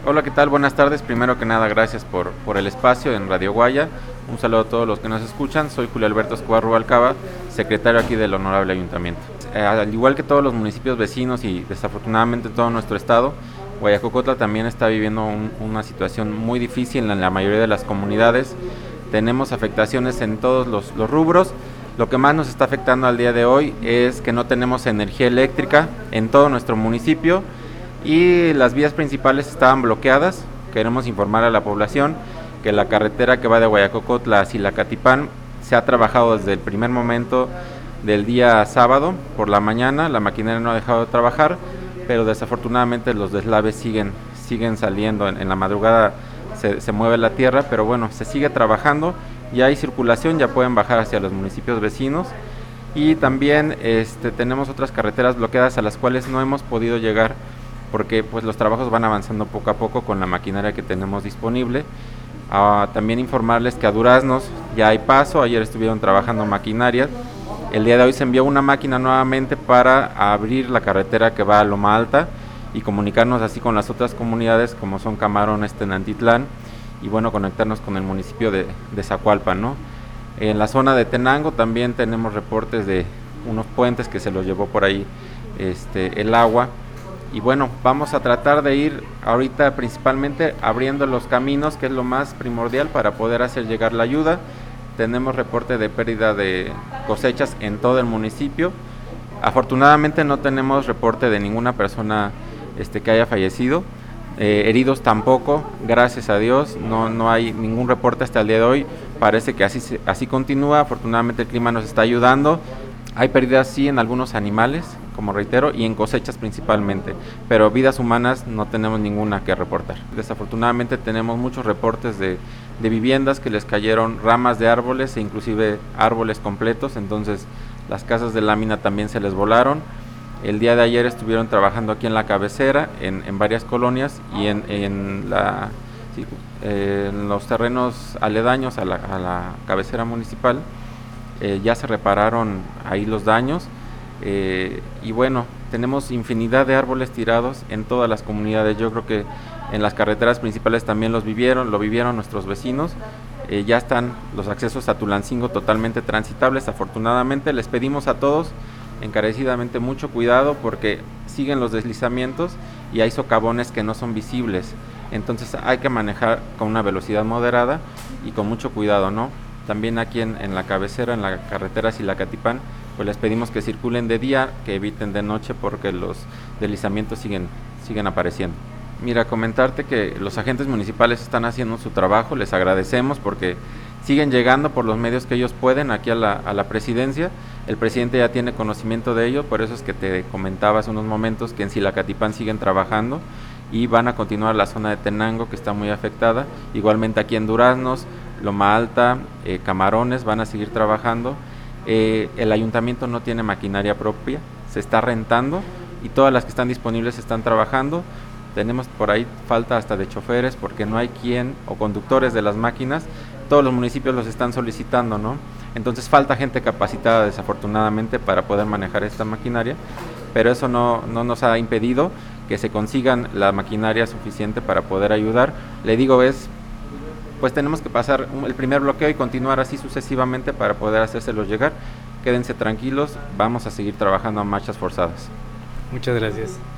Hola, ¿qué tal? Buenas tardes. Primero que nada, gracias por el espacio en Radio Guaya. Un saludo a todos los que nos escuchan. Soy Julio Alberto Escobar Rubalcaba, secretario aquí del Honorable Ayuntamiento. Al igual que todos los municipios vecinos y desafortunadamente todo nuestro estado, Guayacocotla también está viviendo una situación muy difícil en la mayoría de las comunidades. Tenemos afectaciones en todos los rubros. Lo que más nos está afectando al día de hoy es que no tenemos energía eléctrica en todo nuestro municipio y las vías principales estaban bloqueadas. Queremos informar a la población que la carretera que va de Guayacocotla a Silacatipán se ha trabajado desde el primer momento del día sábado por la mañana. La maquinaria no ha dejado de trabajar, pero desafortunadamente los deslaves siguen saliendo. En la madrugada se mueve la tierra, pero bueno, se sigue trabajando. Ya hay circulación, ya pueden bajar hacia los municipios vecinos. Y también tenemos otras carreteras bloqueadas a las cuales no hemos podido llegar porque pues los trabajos van avanzando poco a poco con la maquinaria que tenemos disponible. También informarles que a Duraznos ya hay paso. Ayer estuvieron trabajando maquinarias. El día de hoy se envió una máquina nuevamente para abrir la carretera que va a Loma Alta y comunicarnos así con las otras comunidades como son Camarón, Tenantitlán, y bueno, conectarnos con el municipio de Zacualpan, ¿no? En la zona de Tenango también tenemos reportes de unos puentes que se los llevó por ahí el agua. Y bueno, vamos a tratar de ir ahorita principalmente abriendo los caminos, que es lo más primordial para poder hacer llegar la ayuda. Tenemos reporte de pérdida de cosechas en todo el municipio. Afortunadamente no tenemos reporte de ninguna persona que haya fallecido. Heridos tampoco, gracias a Dios, no hay ningún reporte hasta el día de hoy. Parece que así continúa. Afortunadamente el clima nos está ayudando. Hay pérdidas sí en algunos animales, como reitero, y en cosechas principalmente, pero vidas humanas no tenemos ninguna que reportar. Desafortunadamente tenemos muchos reportes de viviendas que les cayeron ramas de árboles e inclusive árboles completos, entonces las casas de lámina también se les volaron. El día de ayer estuvieron trabajando aquí en la cabecera, en varias colonias y en los terrenos aledaños a la cabecera municipal. Ya se repararon ahí los daños y bueno, tenemos infinidad de árboles tirados en todas las comunidades. Yo creo que en las carreteras principales también lo vivieron nuestros vecinos. Ya están los accesos a Tulancingo totalmente transitables. Afortunadamente les pedimos a todos encarecidamente mucho cuidado porque siguen los deslizamientos y hay socavones que no son visibles, entonces hay que manejar con una velocidad moderada y con mucho cuidado, ¿no? También aquí en la cabecera, en la carretera Silacatipán, pues les pedimos que circulen de día, que eviten de noche porque los deslizamientos siguen apareciendo. Mira, comentarte que los agentes municipales están haciendo su trabajo, les agradecemos porque siguen llegando por los medios que ellos pueden aquí a la presidencia. El presidente ya tiene conocimiento de ello, por eso es que te comentaba hace unos momentos que en Silacatipán siguen trabajando y van a continuar la zona de Tenango, que está muy afectada. Igualmente aquí en Duraznos, Loma Alta, Camarones van a seguir trabajando. El ayuntamiento no tiene maquinaria propia, se está rentando y todas las que están disponibles están trabajando. Tenemos por ahí falta hasta de choferes porque no hay quien, o conductores de las máquinas. Todos los municipios los están solicitando, ¿no? Entonces falta gente capacitada desafortunadamente para poder manejar esta maquinaria, pero eso no nos ha impedido que se consigan la maquinaria suficiente para poder ayudar. Le digo, pues tenemos que pasar el primer bloqueo y continuar así sucesivamente para poder hacérselos llegar. Quédense tranquilos, vamos a seguir trabajando a marchas forzadas. Muchas gracias.